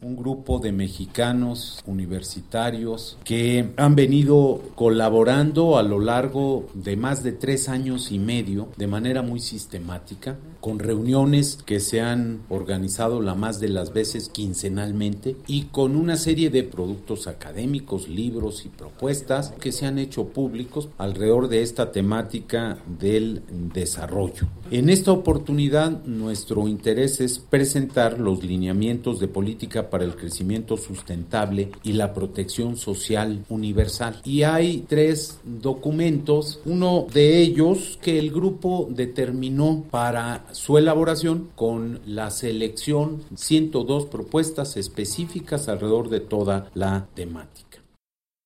un grupo de mexicanos universitarios que han venido colaborando a lo largo de más de 3 años y medio de manera muy sistemática, con reuniones que se han organizado la más de las veces quincenalmente y con una serie de productos académicos, libros y propuestas que se han hecho públicos alrededor de esta temática del desarrollo. En esta oportunidad, nuestro interés es presentar los lineamientos de política para el crecimiento sustentable y la protección social universal. Y hay 3 documentos, uno de ellos que el grupo determinó para su elaboración con la selección 102 propuestas específicas alrededor de toda la temática.